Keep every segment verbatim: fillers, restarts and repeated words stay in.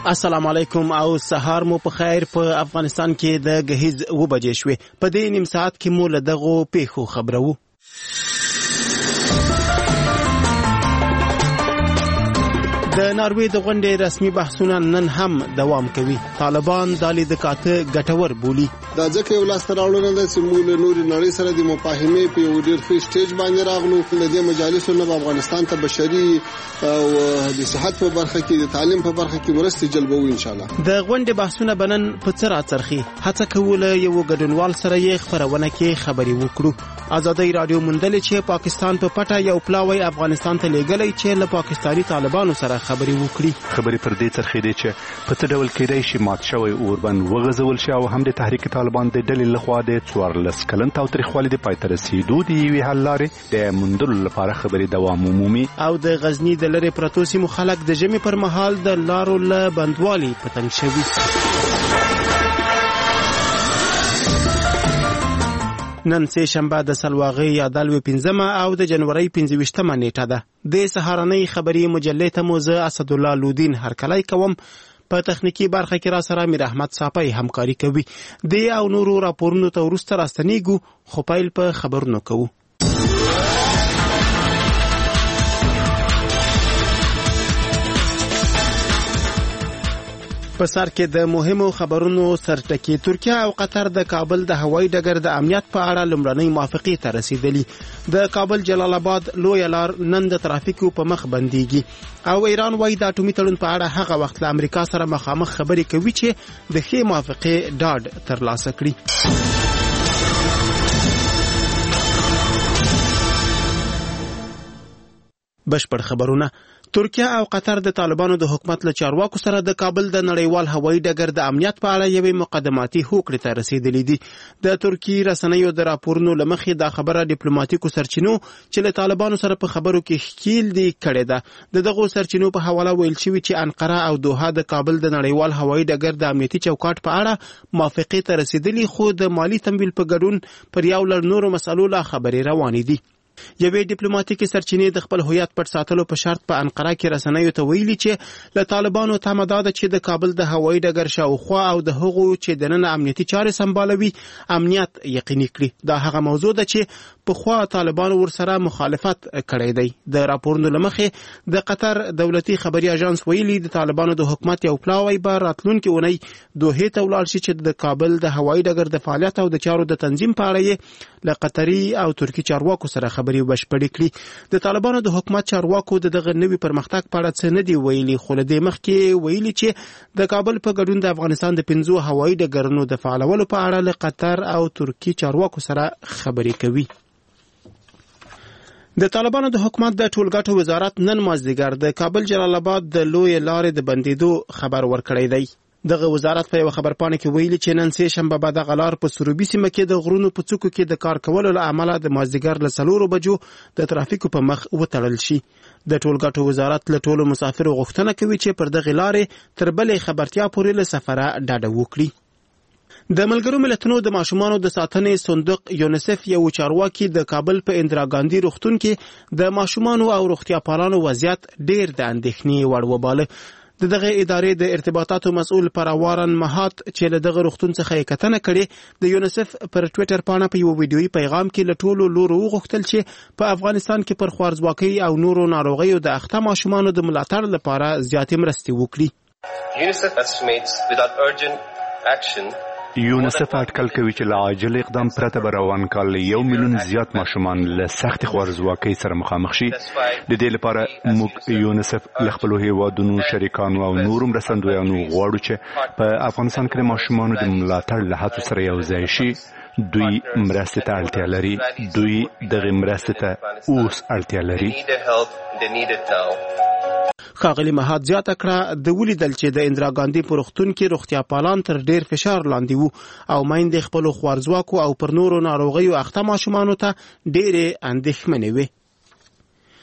السلام علیکم او سهار مو په خیر. په افغانستان کې د غهیز و بجې شوې. په دې نیم ساعت کې مو له دغو پیښو خبرو. د ناروې د غونډې رسمي بحثونه نن هم دوام کوي. طالبان د لید کاته ګټور بولی. دا ځکه یو لاس تراوړنه ده چې موږ له نوري نړۍ سره د مفاهمې په یو ډېر ښه سټیج باندې راغلو. د دې مجالسو نه افغانستان ته بشري او د صحت په برخه کې د تعلیم په برخه کې مرستې جلبوي ان شاء الله. د غونډې بحثونه بنن په څه راڅرخي. هڅه کوله یو ګډونوال سره یې خبرونه کې خبري وکړو. آزادۍ رادیو مندل چې پاکستان په پټه یو پلاوی افغانستان ته لېږلی چې له پاکستاني طالبانو سره خبري وکړي. خبري پر دې څرخې دي چې په څه ډول کېدای شي مات شوی اوربند وغځول شي او هم د تحریک طالبان د ډلې لخوا د څوارلس کلن تاوتریخوالي د پای ته رسېدو د یوې حل لارې د موندلو لپاره خبري دوام عمومي. او د غزني د لرې پرتو سیمو خلک د ژمي پر مهال د لارو له بندوالي په تنګ شوي. نن سه شنبه د سلواغې یا دلوي پنځمه او د جنوري پنځه ویشتمه نیټه ده. د سهارنۍ خبري مجلې ته موزه اسد الله لودین هرکلی کوم. په تخنیکی برخه کې را سره میر احمد صافی همکاري کوي. د او نورو راپورونو ته ورسته راستنیږو خو پیل په خبرونو کوو. په سر کې د مهمو خبرونو سرټکی. ترکیه او قطر د کابل د هوایي ډګر د امنیت په اړه لومړنۍ موافقې ته رسیدلي. د کابل جلال آباد لوی لار نن د ترافیکو په مخ بنديږي او ایران وايي د اټومي تړون په اړه هغه وخت له امریکا سره مخامخ خبرې کوي چې د ښې موافقې ډاډ ترلاسه کړي. بشپړ خبرونه. ترکیه او قطر د طالبانو د حکومت له چارواکو سره د کابل د نړیوال هوایي ډګر د امنیت په اړه یوې مقدماتي هوکړې ته رسیدلي دي. د ترکی رسنیو د راپورونو له مخې دا خبره ډیپلوماټیکو سرچینو چې له طالبانو سره په خبرو کې ښکیل دي کړې ده. د دغو سرچینو په حواله ویل شوي چې انقره او دوحه د کابل د نړیوال هوایي ډګر د امنیتي چوکاټ په اړه موافقې ته رسیدلي، خو د مالی تمویل په ګډون پر یو لړ نورو مسالو لا خبرې روانې دي. یوې ډیپلوماټیکي سرچینې د خپل هویت پټ ساتلو په شرط په انقره کې رسنیو ته ویلي چې له طالبانو تمه ده چې د کابل د هوایي ډګر شاوخوا او د هغو چې دننه امنیتي چارې سمبالوي امنیت یقیني کړي. دا هغه موضوع ده چې پخوا طالبانو ورسره مخالفت کړی دی. د راپورونو له مخې د قطر دولتي خبري اژانس ویلي د طالبانو د حکومت یو پلاوی به راتلونکي اونۍ دوحې ته ولاړ شي چې د کابل د هوایي ډګر د فعالیت او د چارو د تنظیم په اړه یې له قطري او ترکی چارواکو سره خبري بشپړې کړي. د طالبانو د حکومت چارواکو د دغه نوي پرمختګ په اړه څه نه دی ویلي، خو له دې مخکې ویلي چې د کابل په ګډون د افغانستان د پنځو هوایي ډګرونو د فعالولو په اړه له قطر او ترکی چارواکو سره خبرې کوي. د طالبانو د حکومت د ټولګټو وزارت نن مازدیګر د کابل جلال آباد د لوی لارې د بندیدو خبر ورکړی دی. دغه وزارت په یو خبرپاڼه کې ویلي چې نن سه شنبه به د غلار په سروبي سیمه کې د غرونو په څوکو کې د کار کولو له امله د مازدیګر له څلورو بجو د ترافیکو په مخ وتړل شي. د ټولګټو وزارت له ټولو مسافرو غوښتنه کوي چې پر دغه لارې تر بلې خبرتیا پورې له سفره ډاډه وکړي. د ملګرو ملتونو د ماشومانو د ساتنې صندوق یونیسف یو چارواکي د کابل په اندرا ګاندي روغتون کې د ماشومانو او روغتیا پالانو وضعیت ډیر د اندېښنې وړ وباله. د دغه ادارې د ارتباطاتو مسؤل پراوارن مهات چې له دغه روغتون څخه یې کتنه کړې د یونیسف پر ټویټر پاڼه په یو ویډیويي پیغام کې له ټولو لورو وغوښتل چې په افغانستان کې پر خوارځواکۍ او نورو ناروغیو د اخته ماشومانو د ملاتړ لپاره زیاتې مرستې وکړي. یونیسف estimates without urgent action یونیسف اټکل کوي چې له عاجل اقدام پرته به روان کال یو میلیون زیات ماشومان له سخت خوارځواکۍ سره مخامخ شي. د دې لپاره موږ یونیسف له خپلو هیوادونو شریکانو او نورو مرستندویانو غواړو چې په افغانستان کې د ماشومانو د ملاتړ له هڅو سره یو ځای شي. دوی مرستې ته اړتیا لري. دوی دغه مرستې ته اوس اړتیا لري. ښاغلي مهات زیاته کړه د ولیدل چې د اندرا ګاندي په روغتون کې روغتیا پالان تر ډیر فشار لاندې وو او میندې خپلو خوارځواکو او پر نورو ناروغیو اخته ماشومانو ته ډېرې اندېښمنې وې.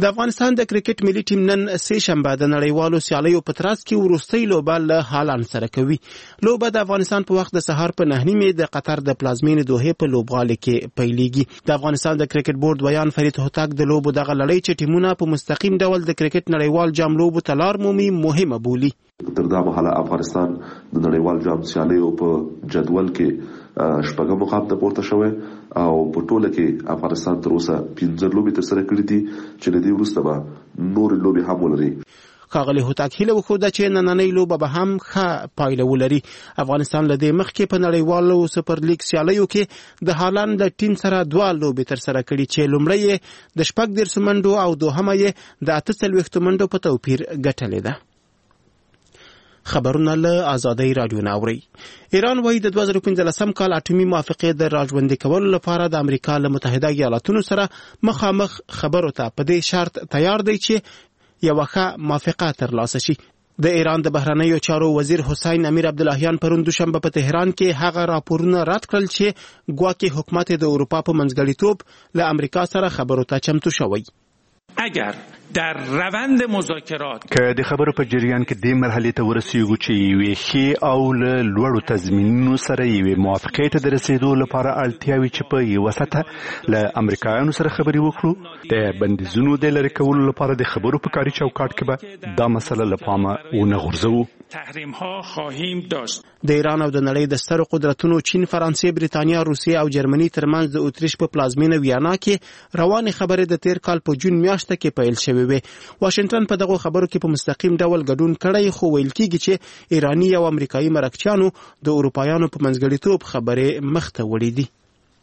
د افغانستان د کرکټ ملي ټیم نن سه شنبه د نړیوالو سیالیو په ترڅ کې وروستۍ لوبه له هالند سره کوي. لوبه د افغانستان په وخت د سهار په نهه نیمې د قطر د پلازمینې دوحې په لوبغالي کې پیلېږي. د افغانستان د کرکټ بورډ ویان فرید هوتک د لوبو دغه لړۍ چې ټیمونه په مستقیم ډول د کرکټ نړیوال جام لوبو ته لار مومي مهمه بولي. تر دا مهاله افغانستان د نړیوال جام سیالیو په جدول کې شپږم مقام ته پورته شوی او په ټوله کې افغانستان تر اوسه پنځه لوبې ترسره کړې دي چې له دې وروسته به نور لوبې هم ولري. ښاغلي هوتک هیله وښوده چې نننۍ لوبه به هم ښه پایله ولري. افغانستان له دې مخکې په نړیوالو سپر لیګ سیالیو کې د هالند د ټیم سره دوه لوبې ترسره کړي چې لومړی یې د شپږ دېرشو منډو او دوهمه یې د اته څلوېښتو منډو په توپیر ګټلې ده. خبرونه له آزادۍ رادیو نه اوري. ایران وايي د دوه زره پنځلسم کال اټومي موافقې د راژوندي کولو لپاره د امریکا له متحده ایالاتونو سره مخامخ خبرو ته په دې شرط تیار دی چې یوه ښه موافقه ترلاسه شي. د ایران د بهرنیو چارو وزیر حسین امیر عبداللهیان پرون دوشنبه په تهران کې هغه راپورونه رد کړل چې ګواکې حکومت د اروپا په منځګړیتوب له امریکا سره خبرو ته چمتو شوی. اگر در روند مذاکرات که د خبرو په جریان کې د مرحلې ته ورسیږو چې یوې ښې او له لوړو تضمینونو سره یوې موافقې ته د رسېدو لپاره اړتیاوي چې په یوه سطحه له امریکایانو سره خبرې وکړو، د بندیزونو د لرې کولو لپاره د خبرو په کاري چوکاټ کې به دا مسله له پامه ونه غورځوو. تحریم ها خواهیم داشت. د ایران او د نړۍ د سترو قدرتونو چین، فرانسې، بریتانیا، روسیې او جرمني ترمنځ د اتریش په پلازمینه ویانا کې روانې خبرې د تیر کال په جون میاشت کې پیل شوې وې. واشنگټن په دغه خبرو کې په مستقیم ډول ګډون کړی، خو ویل کېږي چې ایرانی او امریکایي مرکچیانو د اروپایانو په منځګړیتوب خبرې مخ ته وړې دي.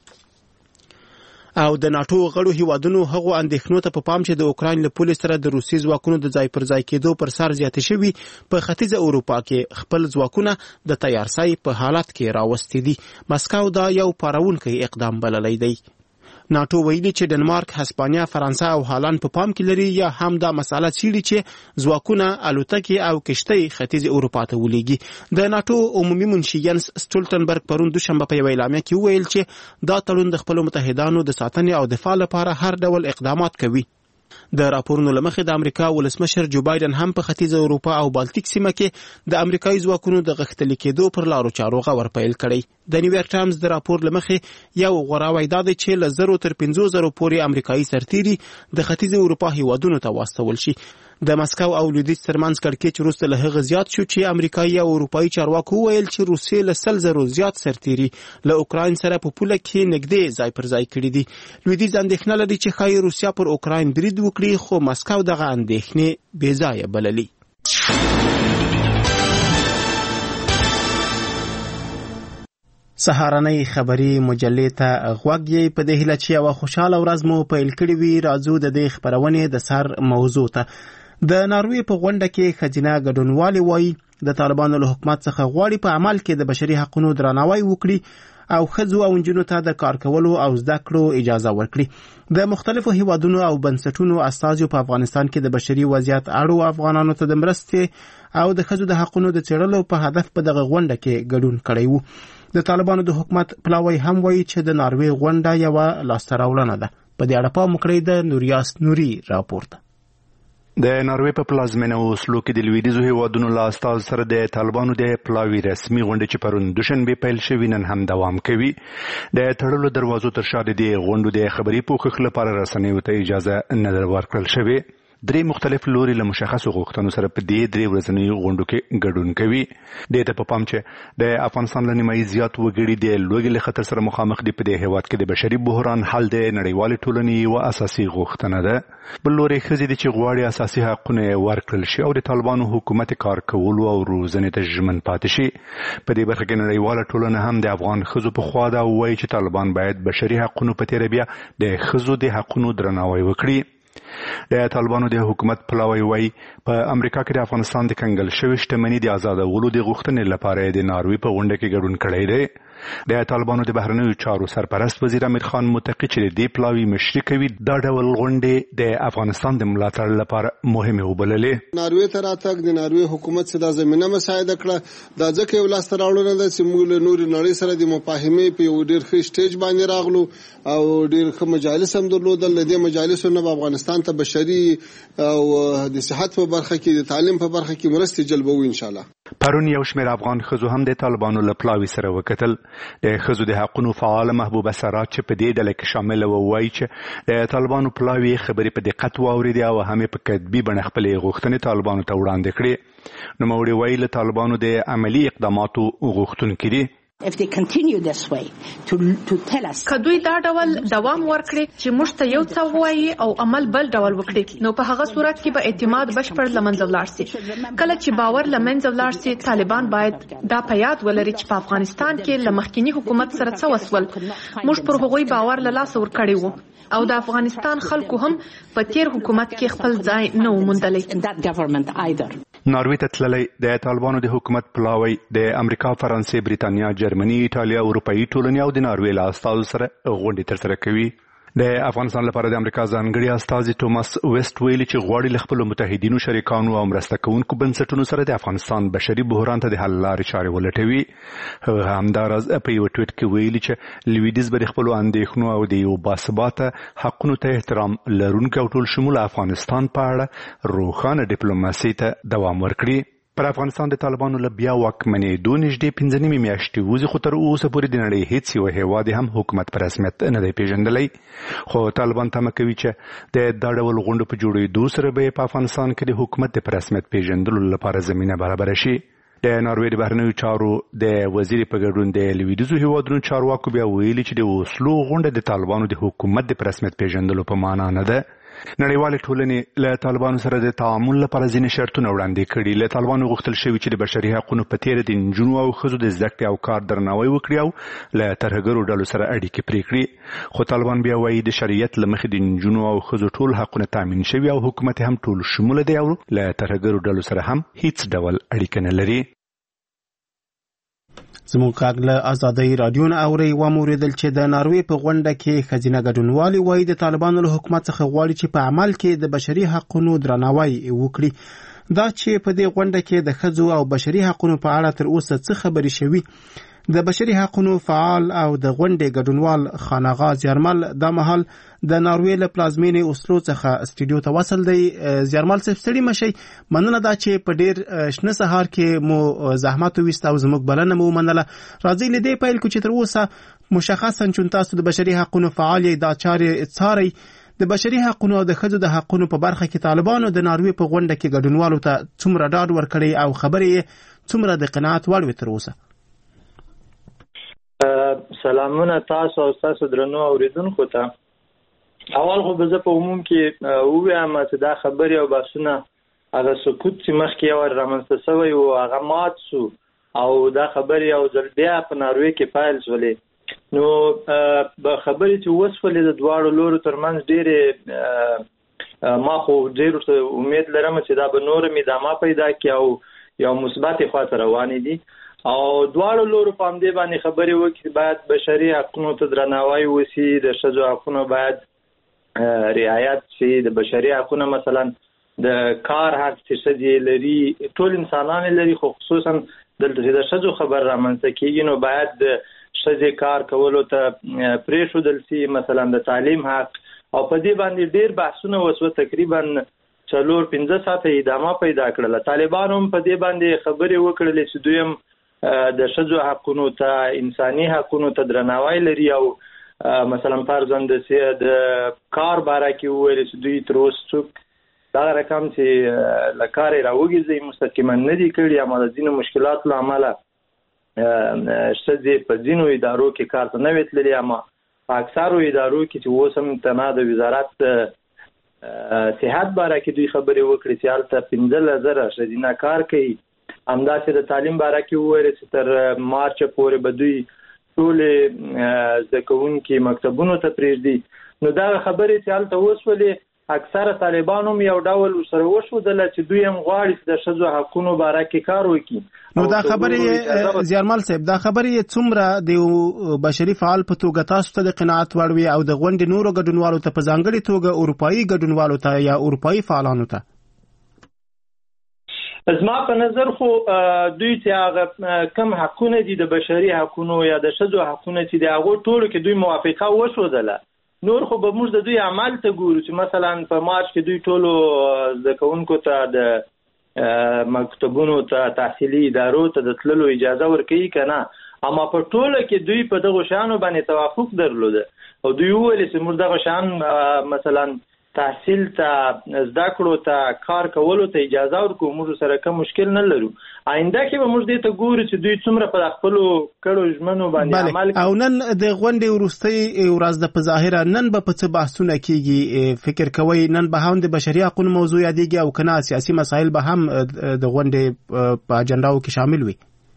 او د ناتو غړو هیوادونو هغو اندېښنو ته په پام چې د اوکراین له پولې سره د روسي ځواکونو د ځای پر ځای کېدو پر سر زیاتې شوي په ختیځه اروپا کې خپل ځواکونه د تیارسۍ په حالت کې راوستي دي. مسکو دا یو پارونکی اقدام بللی دی. ناتو ویلي چې ډنمارک، هسپانیا، فرانسه او هالند په پام کې لري یا هم دا مساله څیړي چې ځواکونه الوتکې او کشتۍ ختیځې اروپا ته ولېږي. د ناتو عمومي منشي ینس سټولټنبرګ پرون دوشنبه په یوه اعلامیه کې وویل چې دا تړون د خپلو متحدانو د ساتنې او دفاع لپاره هر ډول اقدامات کوي. د راپورونو له مخې د امریکا ولسمشر جو بایدن هم په ختیځه اروپا او بالتیک سیمه کې د امریکایي ځواکونو د غښتلي کېدو پر لارو چارو غور پیل کړی. د نیویارک ټایمز د راپور له مخې یو غوراوی دا دی چې له زرو تر پنځو زرو پورې امریکایي سرتیري د ختیځه اروپا هیوادونو ته واستول شي. د مسکو او لویدیځ ترمنځ کړکېچ وروسته له هغه زیات شو چې امریکایي او اروپایي چارواکو وویل چې روسیې له سل زرو زیات سرتیري له اوکراین سره په پوله کې نږدې ځای پر ځای کړي دي. لویدیځ اندېښنه لري چې ښایي روسیه پر اوکراین برید وکړي، خو مسکو دغه اندېښنې بې ځایه بللي. سهارنۍ خبري مجلې ته غوږ یې په دې هیله چې یوه خوشحاله ورځ مو پیل کړې وي. راځو د دې خپرونې د سر موضوع ته. د ناروې په غونډه کې ښځینه ګډونوالې وایي د طالبانو له حکومت څخه غواړي په عمل کې د بشري حقونو درناوی وکړي او ښځو او نجونو ته د کار کولو او زده کړو اجازه ورکړي. د مختلفو هیوادونو او بنسټونو استازو په افغانستان کې د بشري وضعیت اړو افغانانو ته د مرستې او د ښځو د حقونو د څېړلو په هدف په دغه غونډه کې ګډون کړی وو. د طالبانو د حکومت پلاوی هم وایي چې د ناروې غونډه یوه لاسته راوړنه ده. په دې اړه پام وکړئ د نوریاس نوري راپور ته. د ناروې په پلازمینه اوسلو کې د لویدیځو هیوادونو له استازو سره د طالبانو د پلاوي رسمي غونډه چې پرون دوشنبه پیل شوې نن هم دوام کوي. د تړلو دروازو تر شا د غونډو د خبري پوښښ لپاره رسنیو ته اجازه نه ورکړل شوې. درې مختلف لوري له مشخصو غوښتنو سره په دې درې ورځنیو غونډو کې ګډون کوي. دې ته په پام چې د افغانستان له نیمایي زیات وګړي د لوږې له خطر سره مخامخ دي. په دې هیواد کې د بشري بحران حل د نړیوالې ټولنې یوه اساسي غوښتنه ده. بل لوري ښځې دي چې غواړي اساسي حقونه ورکړل شي او د طالبانو حکومت کار کولو او روزنې ته ژمن پاتې شي. په دې برخه کې نړیواله ټولنه هم د افغان ښځو په خوا ده او وایي چې طالبان باید بشري حقونو په تېره بیا د ښځو د حقونو درناوی وکړي. د طالبانو د حکومت پلاوی وایي په امریکا کې د افغانستان د کنګل شوې شتمنۍ د آزادولو د غوښتنې لپاره د ناروې په غونډه کې ګډون کړی دی. د طالبانو د بهرنیو چارو سرپرست وزیر امیر خان متقی چې د پلاوی مشري کوي دا ډول غونډې د افغانستان د ملاتړ لپاره مهمه وبللې. ناروې ته راتګ د ناروې حکومت څخه د زمينه مساعده کړه دا ځکه یو لاس تراوړنه ده چې موږ له نوري نړۍ سره د مفاهمې په یو ډېر ښه سټیج باندې راغلو او ډېر ښه مجالس هم درلودل. د دې مجالسو نه افغانستان ته بشري او د صحت په برخه کې د تعلیم په برخه کې مرستې جلبوي ان شاء الله. پرون یو شمېر افغان ښځو هم د طالبانو له پلاوي سره وکتل. د ښځو د حقونو فعال محبوبه سرات چې په دې ډله کې شامل و وایي چې د طالبانو پلاوي خبرې په دقت واورېدې او هم په کتبي بڼه خپلې غوښتنې طالبانو ته وړاندې کړې. نوموړي وایي له طالبانو د عملي اقداماتو غوښتونکي دي. If they continue this way to to tell us کدوې دا ډول دوام ورکړي چې موږ ته یو څه وایي او عمل بل ډول وکړي نو په هغه صورت کې به اعتماد بشپړ لمنځه ولاړ شي. کله چې باور لمنځه ولاړ شي طالبان باید دا په یاد ولري چې په افغانستان کې له مخکینی حکومت سره څه وسول موږ پر هغوی باور له لاسه ورکړی وو او د افغانستان خلکو هم په تیر حکومت کې خپل ځای نه وموندلی. ناروې ته تللی د طالبانو د حکومت پلاوی د امریکا، فرانسې، بریتانیا، جرمني، ایټالیا، اروپایي ټولنې او د ناروې له استازو سره غونډې ترسره کوي. د افغانستان لپاره د امریکا ځانګړي استازي ټوماس ویسټ ویلي چې غواړي له خپلو متحدینو، شریکانو او مرسته کوونکو بنسټونو سره د افغانستان بشري بحران ته د حل لارې چارې ولټوي. هغه همداراز په یو ټویټ کې ویلي چې لویدیځ به د خپلو اندېښنو او د یو باثباته حقونو ته احترام لرونکي او ټول شموله افغانستان په اړه روښانه ډیپلوماسي ته دوام ورکړي. پر افغانستان د طالبانو له بیا واکمنېدو نږدې پنځه نیمې میاشتې وځي خو تر اوسه پورې د نړۍ هېڅ یو هېواد هم حکومت په رسمیت نه دی پیژندلی. خو طالبان تمه کوي چې د دا ډول غونډو په جوړېدو سره به په افغانستان کې د حکومت د په رسمیت پیژندلو لپاره زمینه برابره شي. د ناروې د بهرنیو چارو د وزیر په ګډون د لویدیځو هېوادونو چارواکو بیا ویلي چې د اوسلو غونډه د طالبانو د حکومت د په رسمیت پیژندلو په معنا نه ده. نړیوالې ټولنې له طالبانو سره د تعامل لپاره ځینې شرطونه وړاندې کړي. له طالبانو غوښتل شوي چې د بشري حقونو په تېره د نجونو او ښځو د زده کړې او کار درناوی وکړي او له ترهګرو ډلو سره اړیکې پرې کړي. خو طالبان بیا وایي د شریعت له مخې د نجونو او ښځو ټول حقونه تامین شوي او حکومت هم ټول شموله دی او له ترهګرو ډلو سره هم هیڅ ډول اړیکه نه لري. زموږ غږ له ازادۍ راډیو نه اورئ. وموریدل چې د ناروې په غونډه کې ښځینه ګډونوالې وایي د طالبانو له حکومت څخه غواړي چې په عمل کې د بشري حقونو درناوی وکړي. دا چې په دې غونډه کې د ښځو او بشري حقونو په اړه تر اوسه څه خبرې شوي. د بشري حقونو فعال او د غونډې ګډونوال خانغا زیارمل دا مهال د ناروې له پلازمینې اوسلو څخه سټوډیو ته وصل دی. زیارمل صاحب ستړي مشئ، مننه دا چې په ډېر شنه سهار کې مو زحمت وویست او زموږ بلنه مو ومنله. راځئ له دې پیل کړو چې تر اوسه مشخصا چون تاسو د بشري حقونو فعال یې دا چارې څارئ. د بشري حقونو او د ښځو د حقونو په برخه کې طالبانو د ناروې په غونډه کې ګډونوالو ته څومره ډاډ ورکړی او خبرې یې څومره د قناعت وړ وې تر اوسه؟ سلامونه تاسو او تاسو درنو اوریدونکو ته. اول خو به زه په عموم کې ووایم چې دا خبرې او بحثونه هغه سکوت چې مخکې یو رامنځته شوی و هغه مات شو او دا خبرې او ځل بیا په ناروې کې پیل شولې. نو به خبرې چې وسولې د دواړو لورو ترمنځ ډېرې ما خو ډېر امید لرم چې دا به نورم ادامه پیدا کړي او یو مثبت خواته روانې دي او دواړو لورو په همدې باندې خبرې وکړي. باید بشري حقونو ته درناوی وشي، د ښځو حقونه باید رعایت شي، د بشري حقونه مثلا د کار حق چې ښځې لري ټول انسانان لري خو خصوصا دلته چې د ښځو خبر رامنځته کېږي نو باید د ښځې کار کولو ته پرېښودل شي، مثلا د تعلیم حق. او په دې باندې ډېر بحثونه وشوه، تقریبا څلور پنځه ساعته ادامه پیدا کړله. طالبانو هم په دې باندې خبرې وکړلې چې دوی هم د ښځو حقونو ته انساني حقونو ته درناوی لري او مثلا فرضاً د کار باره کې وویل چې دوی تر اوسه څوک دغه رقم چې له کار یې راوګرځوي مستقیما نه دي کړي، اما د ځینو مشکلاتو له امله ښځې په ځینو ادارو کې کار ته نه وې تللي، اما په اکثرو ادارو کې چې اوس هم تنها د وزارت صحت باره کې دوی خبرې وکړي چې هلته پنځلس زره ښځینه کار کوي. همداسې د تعلیم باره کې وویل چې تر مارچ پورې به دوی ټولې زده کوونکي مکتبونو ته پرېږدي. نو دا خبرې چې هلته وسولې اکثره طالبان هم یو ډول سره وښودله چې دوی هم غواړي چې د ښځو حقونو باره کې کار وکړي. نو دا خبرې زیارمل صاحب دا خبرې څومره د بشري فعال په توګه تاسو ته د قناعت وړ وي او د غونډې نورو ګډونوالو ته په ځانګړې توګه اروپایي ګډونوالو ته یا اروپایي فعالانو ته؟ زما په نظر خو دوی چې هغه کم حقونه دي د بشري حقونو یا د ښځو حقونه چې د هغو ټولو کې دوی موافقه وښودله. نور خو به موږ د دوی عمل ته ګورو چې مثلا په مارچ کې دوی ټولو زده کوونکو ته د مکتبونو ته تحصیلي ادارو ته د تللو اجازه ورکوي که نه، اما په ټوله کې دوی په دغو شیانو باندې توافق درلوده او دوی وویل چې موږ دغه شیان مثلا تحصیل ته زده کړو ته کار کولو ته اجازه ورکوو، موږ سره کوم مشکل نه لرو. آینده کې به موږ دې ته ګورو چې دوی څومره په خپلو کړو ژمنو باندې عمل کوي. او نن د غونډې وروستۍ ورځ ده، په ظاهره نن به په څه بحثونه کېږي؟ فکر کوئ نن به هم د بشري حقونو موضوع یادېږي او که نه سیاسي مسایل به هم د غونډې په اجنډاو کې شامل وي؟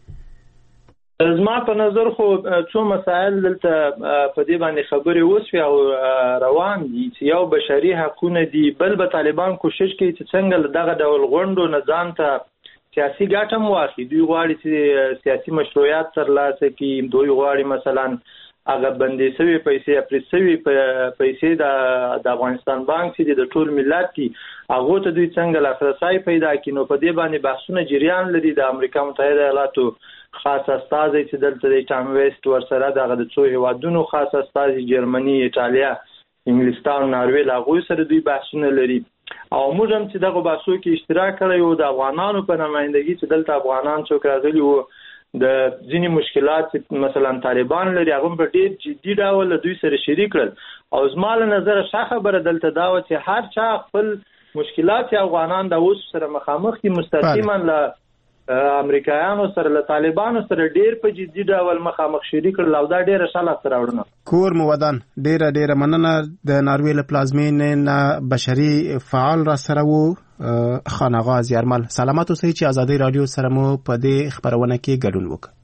زما په نظر خو څو مسایل دلته په دې باندې خبرې وشوې او روان دي چې یو بشري حقونه دي، بل به طالبان کوشش کوي چې څنګه دغه ډول غونډو نه ځان ته سیاسي ګټه هم واخلي. دوی غواړي چې سیاسي مشروعیت ترلاسه کړي، دوی غواړي مثلا هغه بندي شوي پیسې پرې شوي پیسې د افغانستان بانک چې د ټول ملت دي هغو ته دوی څنګه لاسرسی پیدا کړي. نو په دې باندې بحثونه جریان لري. د امریکا متحده ایالاتو خاص استازی چې دلته د ټام ویسټ ورسره دغه د څو هیوادونو خاص استازي جرمني، ایټالیا، انګلستان، ناروې له هغوی سره دوی بحثونه لري او موږ هم چې دغه بحثو کې اشتراک کړی وو. د افغانانو په نمایندګي چې دلته افغانان څوک راغلي وو د ځینې مشکلات چې مثلا طالبان لري هغه په ډېر جدي ډول دوی سره شریک کړل او زما له نظره ښه خبره دلته دا وه چې هر چا خپل مشکلات چې افغانان د اوس سره مخامخ دي مستقیما له امریکایانو سره له طالبانو سره ډیر په جدي ډول مخامخ شریک کړل او دا ډیره ښه لاسته راوړنه. کور مو ودان، ډیره ډیره مننه. د ناروې له پلازمینې نه بشري فعال را سره وو خان آغا زیارمل. سلامات اوسئ چې ازادي رادیو سره مو په دې خبرونه کې ګډون وکړ.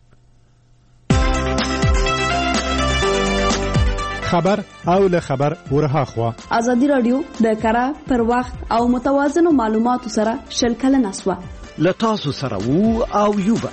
خبر او له خبر ورها خوا ازادي رادیو د کره پر وخت او متوازنو معلوماتو سره شلکل نسوه لتاسو سره وو او یوبا.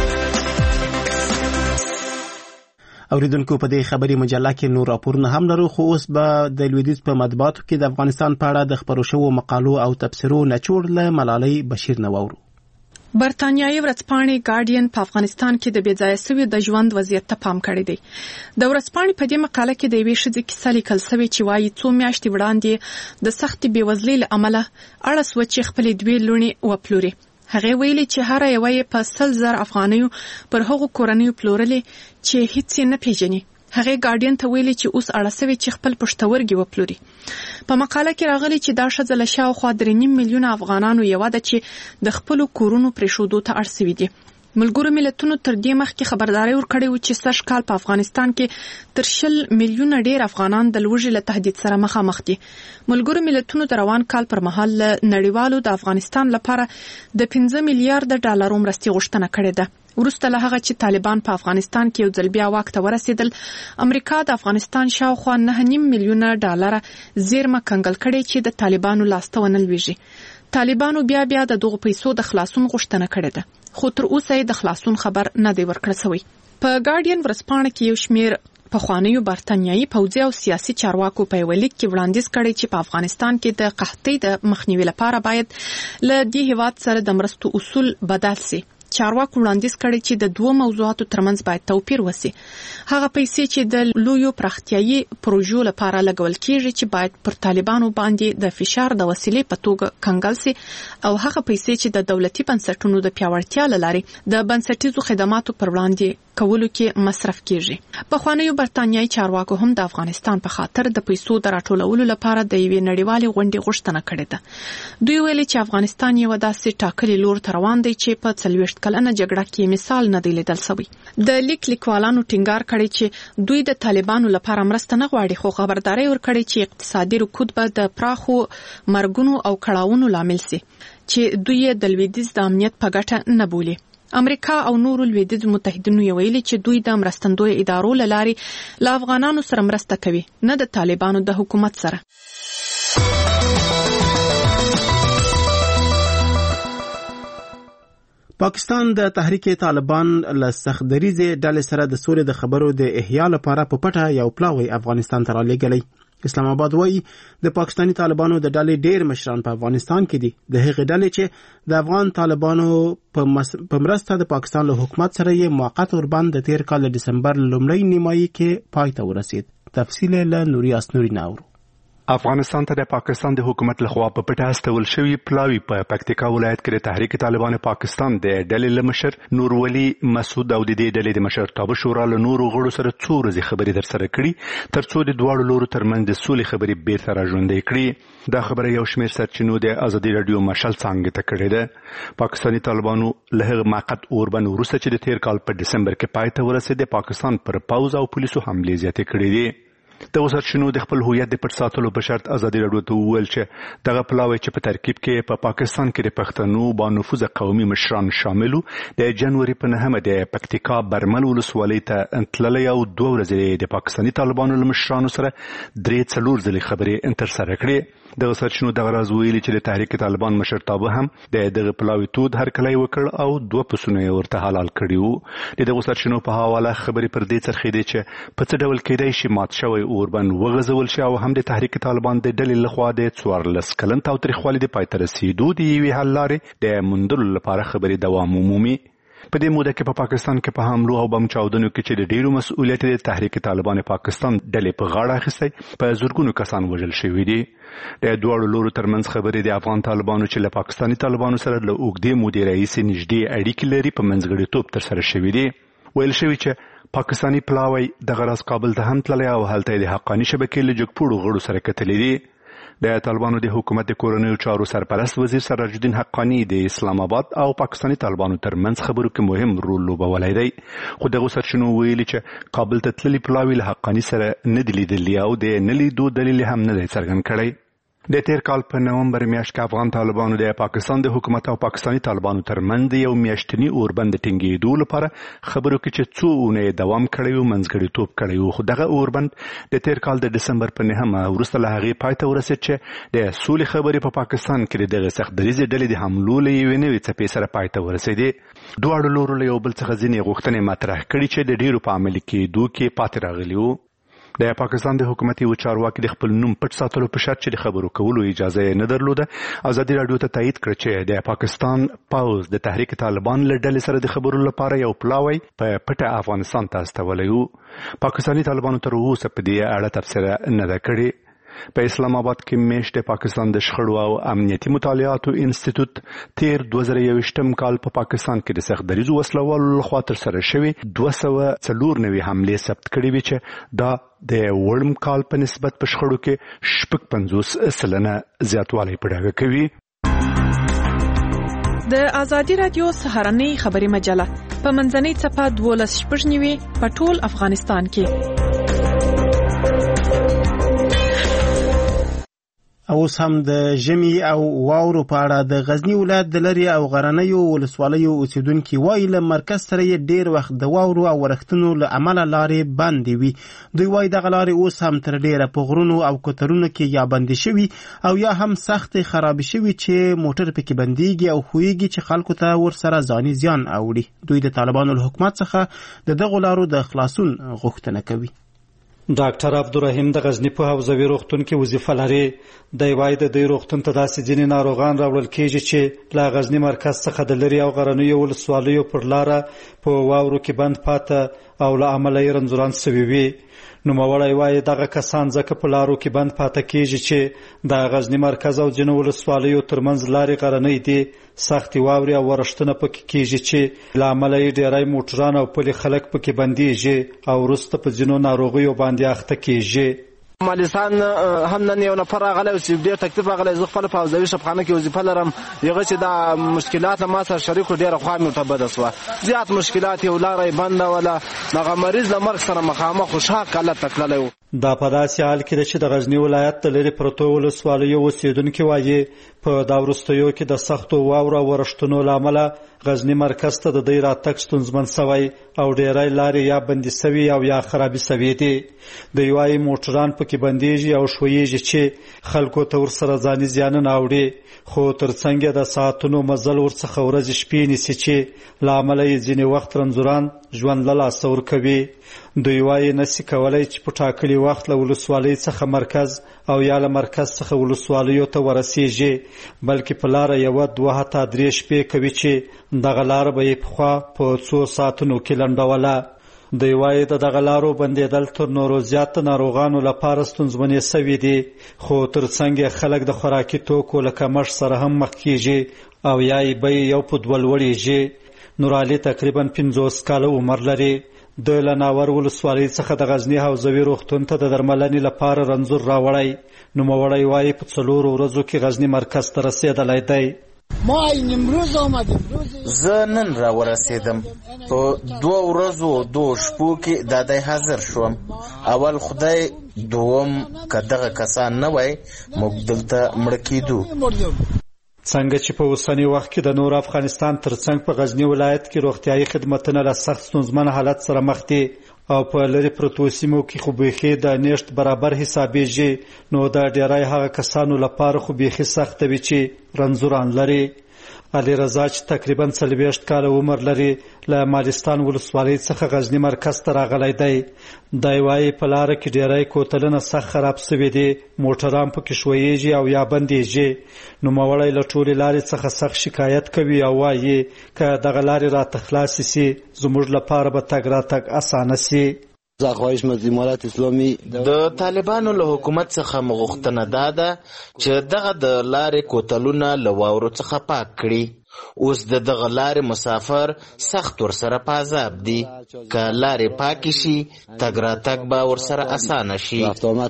اوریدونکو په دې خبري مجله کې نور راپورونه هم لرو، خو اوس به د لویدیځ په مطبوعاتو کې د افغانستان په اړه د خبرو شوو مقالو او تبصرو نچوړ له ملالۍ بشیر نه واورو. برتانیایي ورځپاڼې ګارډین په افغانستان کې د بېځایه سوي د ژوند وضعیت ته پام کړی دی. د ورځپاڼې په دې مقاله کې د یوې ښځې کیسه لیکل سوې چې وایي څو میاشتې وړاندې د سختې بېوزلۍ له امله اړه سوه چې خپلې دوې لوڼې وپلوري. هغې ویلي چې هره یوه یې په سل زر افغانیو پر هغو کورنیو پلورلې چې هیڅ یې نه پیژني. هغې ګارډین ته ویلي چې اوس اړه سوې چې خپل پښتورګي وپلوري. په مقاله کې راغلي چې دا ښځه له شاوخوا درې نیم میلیونه افغانانو یوه ده چې د خپلو کورونو پرېښودو ته اړ سوي دي. ملګرو ملتونو تر دې مخکې خبرداری ورکړی و چې سږ کال په افغانستان کې تر شل میلیونه ډېر افغانان د لوږې له تهدید سره مخامخ دي. ملګرو ملتونو د روان کال پر مهال له نړیوالو د افغانستان لپاره د پنځه میلیارډ ډالرو مرستې غوښتنه کړې ده. وروسته له هغه چې طالبان په افغانستان کې یو ځل بیا واک ته ورسېدل، امریکا د افغانستان شاوخوا نه نیم میلیونه ډالره زیرمه کنګل کړې چې د طالبانو لاسته ونه لویږي. طالبانو بیا بیا د دغو پیسو د خلاصون غوښتنه کړې ده، خو تر اوسه یې د خلاصون خبر نه دی ورکړل شوی. په ګارډین ورځپاڼه کې یو شمیر پخوانیو برتانیایي پوځي او سیاسي چارواکو په یوه لیک کې وړاندیز کړی چې په افغانستان کې د قحطۍ د مخنیوي لپاره باید له دې هیواد سره د مرستو اصول بدل سي. چارواکو وړاندیز کړی چې د دوه موضوعاتو ترمنځ باید توپیر وسی. هغه پیسې چې د لویو پراختیایي پروژو لپاره لګول کیږي چې باید پر طالبانو باندې د فشار د وسیلې په توګه کنګل سي، او هغه پیسې چې د دولتي بنسټونو د پیاوړتیا له لارې د بنسټیزو خدماتو پر وړاندې کولو کې مصرف کیږي. پخوانیو برتانیایي چارواکو هم د افغانستان په خاطر د پیسو د راټولولو لپاره د یوې نړیوالې غونډې غوښتنه کړې ده. دوی ویلي چې افغانستان یو داسې ټاکلي لور ته روان دی چې په څلوېښت کلنه جګړه کې مثال نه دی لیدل شوی. د لیک لیکوالانو ټینګار کړی چې دوی د طالبانو لپاره مرسته نه غواړي، خو خبرداری ورکړي چې اقتصادي رکود به د پراخو مرګونو او کړاوونو لامل شي چې دوی د لویدیځ د امنیت په ګټه نه بولي. امریکا او نورو لویدیځ متحدینو یې ویلي چې دوی د مرستندوی ادارو له لارې له افغانانو سره مرسته کوي، نه د طالبانو د حکومت سره. پاکستان د تحریک طالبان له سختدریزې ډلې سره د سولې د خبرو د احیا لپاره په پټه یو پلاوی افغانستان ته رالیږلی. اسلام آباد وایي د پاکستاني طالبانو د ډلې ډېر مشران په افغانستان کې دي. د هغې ډلې چې د افغان طالبانو په مس... مرسته د پاکستان له حکومت سره یې موقت اوربند د تیر کال د ډسمبر لومړۍ نیمایي کې پای ته ورسید. تفصیل له نوري اسنوري ناورو. افغانستان ته د پاکستان د حکومت لخوا په پټه استول شوی پلاوی په پکتیکا ولایت کې د تحریک طالبان پاکستان د ډلې له مشر نور ولی مسعود او د دې ډلې د مشرتابه شورا له نورو غړو سره څو ورځې خبرې در سره کړي تر څو د دواړو لورو ترمنځ د سولې خبرې بیرته راژوندۍ کړي. دا خبره یو شمېر سرچینو د ازادي راډیو مشال څانګې ته کړې ده. پاکستاني طالبانو له هغه موقت اوربند وروسته چې د تیر کال په ډسمبر کې پای ته ورسېد د پاکستان پر پوځ او پولیسو حملې زیاتې کړې دي. د سرچینو د خپل هویت د پټ ساتلو په شرط ازادي راډیو ته وویل چې دغه پلاوی چې په ترکیب کې په پاکستان کې د پښتنو با نفوذ قومي مشران شاملو د جنوري په نهمه د پکتیکا برمل ولسوالۍ ته تللی او دوه ورځې د پاکستاني طالبانو له مشرانو سره درې څلور ځلې خبرې ترسره کړې. دغه سرچینو دغه راز ویلي چې د تحریک طالبان مشرتابه هم د دغه پلاوی تود هرکلی وکړ او دوه پسونه یې ورته حلال کړي وو. د دغه سرچینو په حواله خبرې پر دې څرخېدې چې په څه ډول کېدای شي مات شوی اوربند وغځول شي او هم د تحریک طالبان د ډلې لخوا د څوارلس کلن تاوتریخوالي د پای ته رسېدو د یوې حل لارې د موندلو لپاره خبرې دوام ومومي. په دې موده کې په پا پاکستان کې په حملو او بم چاودنو کې چې د ډیرو مسؤلیت د تحریک طالبان پاکستان ډلې په غاړه اخیستی په زرګونو کسان وژل شوي دي. د دواړو لورو ترمنځ خبرې د افغان طالبانو چې له پاکستاني طالبانو سره له اوږدې مودې راهیسې نږدې اړیکې لري په منځګړیتوب ترسره شوي دي. ویل شوي چې پاکستاني پلاوی دغه راز کابل ته هم تللی او هلته د حقاني شبکې له جګپوړو غړو سره کتلي دي. د طالبانو د حکومت د کورنیو چارو سرپرست وزیر سراج الدین حقانی د اسلام آباد او پاکستاني طالبانو ترمنځ خبرو کې مهم رول لوبولی دی. خو دغه سرچینو ویلي چې کابل ته تللي پلاوی له حقانی سره نه دي لیدلي او د نه لیدو دلیل هم نه دی څرګند کړی. د تیر کال په نومبر میاشت کې افغان طالبانو د پاکستان د حکومت او پاکستاني طالبانو ترمنځ د یو میاشتني اوربند ټینګېدو لپاره خبرو کې چې څو اونۍ دوام کړی و منځګړیتوب کړی و. خو دغه اوربند د تیر کال د ډسمبر په نهمه وروسته له هغې پای ته ورسېد چې د سولې خبرې په پاکستان کې د دغه سختدریزې ډلې د حملو له یوې نوې څپې سره پای ته ورسېدې. دواړو لورو له یو بل څخه ځینې غوښتنې مطرح کړي چې د ډېرو په عملي کېدو کې پاتې راغلي وو. د پاکستان د حکومت یو چارواکي د خپل نوم پټ ساتلو په شرط چې د خبرو کولو اجازه یې نه درلوده ازادي راډیو ته تایید کړ چې د پاکستان پوځ د تحریک طالبان له ډلې سره د خبرو لپاره یو پلاوی په پټه افغانستان ته استولی و. پاکستاني طالبانو تر اوسه په دې اړه تبصره نه ده کړې. په اسلام آباد کې میشت د پاکستان د شخړو او امنیتي مطالعاتو انسټیټوت تیر دوه زره یوویشتم کال په پاکستان کې د سختدریزو وسلوالو لخوا ترسره شوي دوه سوه څلور نوي حملې ثبت کړي وي چې دا د وړم کال په نسبت په شخړو کې شپږ پنځوس سلنه زیاتوالی په ډاګه کوي. د ازادي راډیو سهارنۍ خبري مجله په منځنۍ څپه دولس شپږ نوي په ټول افغانستان کې. اوس هم د ژمي او واورو په اړه د غزنی ولایت د لرې او غرنیو ولسوالیو اوسیدونکي وایي له مرکز سره یې ډېر وخت د واورو او ورښتونو له امله لارې بندې وي. دوی وایي دغه لارې اوس هم تر ډېره په غرونو او کوترونو کې یا بندې شوي او یا هم سختې خرابې شوي چې موټر پکې بندېږي او ښویېږي چې خلکو ته ورسره ځاني زیان اوړي. دوی د طالبانو له حکومت څخه د دغو لارو د خلاصون غوښتنه کوي. ډاکټر عبدالرحیم د غزنی په حوزوي روغتون کې وظیفه لري. دی وایي د دې روغتون ته داسې ځینې ناروغان راوړل کېږي چې له غزنی مرکز څخه د لرې او غرنیو ولسوالیو پر لاره په واورو کې بند پاته او له امله یې رنځوران سوي وي. نوموړی وایي دغه کسان ځکه په لارو کې بند پاته کېږي چې د غزنی مرکز او ځینو ولسوالیو ترمنځ لارې غرنۍ دي، سختې واورې او ورښتونه پکې کېږي چې له امله یې ډېری موټران او پلي خلک پکې بندېږي او وروسته په ځینو ناروغیو باندې اخته کېږي. مالستان هم نن یو نفر راغلی چې ډېر تکلیف راغلی. زه خپله په حوزوي شفاخانه کې وظیفه لرم. هغه چې دا مشکلات ما سره شریک کړو ډېره خوا مې ورته بده شوه. زیات مشکلات یو لاره یې بنده وله. دغه مریض له مرګ سره مخامخ و شاق حالت ته تللی و. دا په داسې حال کې ده چې د غزني ولایت د لرې پرتو ولسوالیو اوسېدونکي وایي په دا وروستیو کې د سختو واورو او ورښتونو له امله غزني مرکز ته د دوی راتګ ستونزمن سوی او ډېری لارې یا بندي سوي او یا خرابې سوي دي. دوی وایي موټران پکې بندېږي او ښویېږي چې خلکو ته ورسره ځاني زیانونه اوړي، خو ترڅنګ یې د ساعتونو مزل ورڅخه ورځې شپې نیسي چې له امله یې ځینې وخت رنځوران ژوند له لاسه ورکوي. دوی وایي نشي کولی چې په ټاکلي وخت له ولسوالۍ څخه مرکز او یا له مرکز څخه ولسوالیو ته ورسیږي، بلکې په لاره یوه دوه حتی درې شپې کوي چې دغه لاره به یې پخوا په څو ساعتونو کې لنډوله. دوی وایي د دغه لارو بندېدل تر نورو زیات د ناروغانو لپاره ستونزمنې سوي دي، خو ترڅنګ یې خلک د خوراکي توکو له کمښت سره هم مخ کیږي او یا یې بیې یو په دوه لوړېږي. نورعلي تقریبا پنځوس کاله عمر لري. د لناور ولسوالۍ څخه د غزني حوزوي روغتون ته د درملنې لپاره رنځور راوړی. نوموړی وایي په څلورو ورځو کې غزني مرکز ته رسېدلی دی. ما امروز آمدیم. زه نن را ورسېدم. په دوه ورځو دوه شپو کې دا دی حاضر شوم. اول خدای دوم که دغه کسان نه وای موږ دلته مړه کېدو. څنګه چې په اوسني وخت کې د نور افغانستان ترڅنګ په غزني ولایت کې روغتیايي خدمتونه له سخت ستونزمن حالت سره مخ دي او په لرې پرتو سیمو کې خو بیخي د نیشت برابر حسابېږي، نو د ډېری هغه کسانو لپاره خو بیخي سخته وي چې رنځوران لري. علي رضا چې تقریبا څلوېښت کاله عمر لري له مالستان ولسوالۍ څخه غزني مرکز ته راغلی دی. دی وایي په لاره کې ډېری کوتلونه سخت خراب سوي دي، موټران پکې ښویېږي او یا بندېږي. نوموړی له ټولې لارې څخه سخت شکایت کوي او وایي که دغه لارې راته خلاصې سي زموږ لپاره به تګ راتګ اسانه سي. د طالبانو له حکومت څخه مغوښتنه دا ده چې دغه د لارې کوتلونه له واورو څخه پاک کړي. اوس د دغه لارې مسافر سخت ورسره په عذاب دي. که لارې پاکې شي تګ راتګ به ورسره اسانه شي.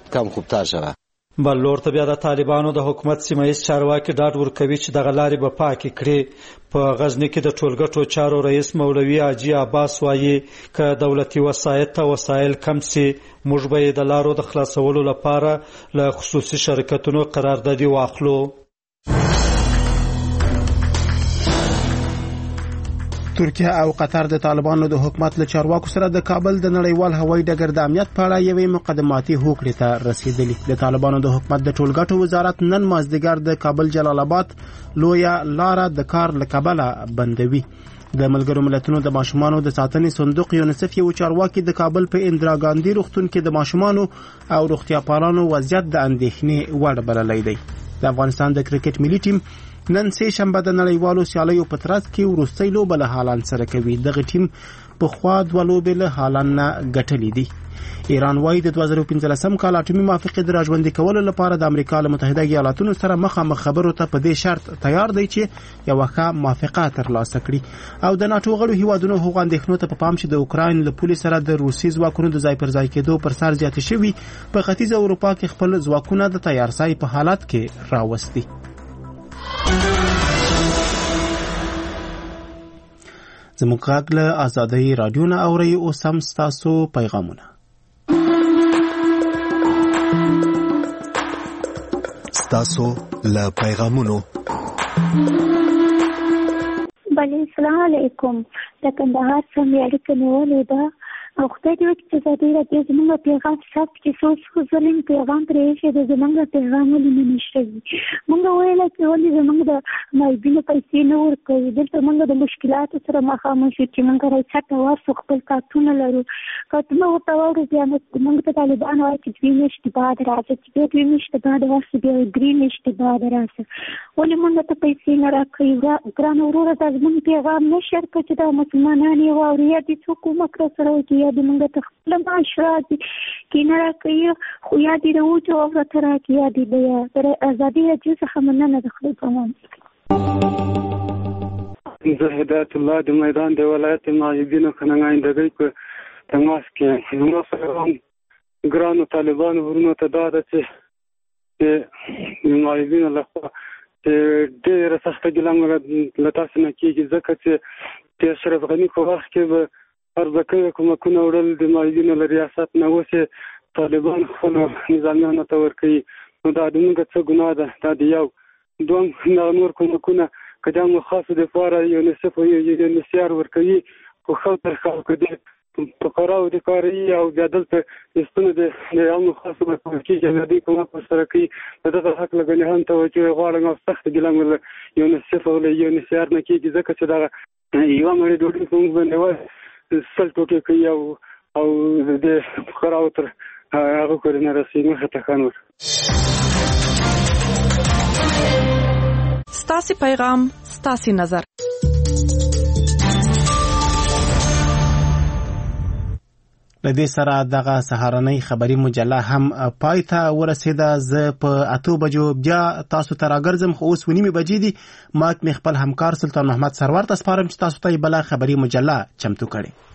بل لور ته بیا د طالبانو د حکومت سیمهیز چارواکي ډاډ ورکوي چې دغه لارې به پاکې کړي. په غزني کې د ټولګټو چارو رئیس مولوي حاجي عباس وایي که دولتي وسایط ته وسایل کم سي موږ به یې د لارو د خلاصولو لپاره له خصوصي شرکتونو قراردادي واخلو. ترکیه او قطر د طالبانو د حکومت له چارواکو سره د کابل د نړیوال هوایي ډګر د امنیت په اړه یوې مقدماتي هوکړې ته رسیدلي. د طالبانو د حکومت د ټولګټو وزارت نن مازدیګر د کابل جلال آباد لویه لاره د کار له کبله بندوي. د ملګرو ملتونو د ماشومانو د ساتنې صندوق یونیسف یو چارواکي د کابل په اندرا ګاندي روغتون کې د ماشومانو او روغتیا پالانو وضعیت د اندېښنې وړ بللی دی. د افغانستان د کرکټ ملي ټیم نن سه شنبه د نړیوالو سیالیو په ترڅ کې وروستۍ لوبه له هالند سره کوي. دغه ټیم په خوا دوه لوبې له هالند نه ګټلې دي. ایران وايي د دوه زره پنځلسم کال اټومي موافقې د راژوندي کولو لپاره د امریکا له متحده ایالاتونو سره مخامخ خبرو ته په دې شرط تیار دی چې یوه ښه موافقه ترلاسه کړي. او د ناټو غړو هیوادونو هغو اندېښنو ته په پام چې د اوکراین له پولې سره د روسي ځواکونو د ځای پر ځای کېدو پر سر زیاتې شوي په ختیځه اروپا کې خپل ځواکونه د تیارسای په حالت کې راوستي. زموږ غږ له آزادۍ راډیو نه اورئ. اوس هم ستاسو پیغامونه. ستاسو له پیغامونو. بله السلام علیکم. د کندهار څخه اړیکه نیولې ده او خدای دې وکړي چې ازادي راډیو زموږ پیغام ثبت کړي. څو څو ځلې مې پیغام پرې ایښی دی، زموږ پیغام ولې نه نشته وي. موږ ویله چې ولې زموږ د معیبینو پیسې نه ورکوي. دلته موږ د مشکلاتو سره مخامخ یو چې موږ راڅته ورسو خپل کارتونه لرو. کارتونه ورته واورو بیا موږ ته طالبان وایي چې دوې میاشتې بعد راځه، چې بیا دوې میاشتې بعد ورسه بیا درې میاشتې بعد راسه. ولې موږ ته پیسې نه راکوي؟ ګرانه وروره دا زموږ پیغام نه شیر کړه چې دا مسلمانان یې واوري، یا دې څوک کومک راسره وکړي، یا دې موږ ته خپله معاش راځي کینه راکوي، خو یا دې د و جواب راته راکړي، یا دې د ازادي راډیو څخه مننه د خدای په امان. زه هدایت الله د میدان د ولایت نایبینو که نمایندګۍ په تماس کې زما سره هم ګرانو طالبانو ورونو ته دا ده چې د نایبینو لخوا چې ډېره سخته ګیله له تاسو نه کېږي، ځکه چې د اشرف غني په وخت کې به ارزه کوي کومکونه وړل د نایبینو له ریاست نه. اوس یې طالبان خپل نظامیانو ته ورکوي نو دا د موږ څه ګناه ده دا د یو دوم نور کومکونه که دا مو خاصو دپاره یونیسف او یونیسیار ورکوي خو ښه تر خلکو د فقراو د کاري او بیا دلته د ستونو د عامو خاصو ورکول کېږي بیا دوی کومک ورسره کوي د دغه حق له ګنې هم توجه غواړم او سخته ګیله مې له یونیسف او له یونیسیار نه کېږي ځکه چې دغه یوه مړۍ ډوډۍ په موږ باندې وایي سل ټوټې کوي او او د فقراو تر هغه پورې نه رسېږي مخې ته ښه نور ستاسې پیغام ستاسې نظر. لدې سره دغه سهارنۍ خبری مجله هم پای ته ورسېده. زه په اتو بجو بیا تاسو ته راګرځم خو اوس ونیمې بجې دي. ما مې خپل همکار سلطان محمد سرور ته سپارم چې تاسو ته بله خبری مجله چمتو کړي.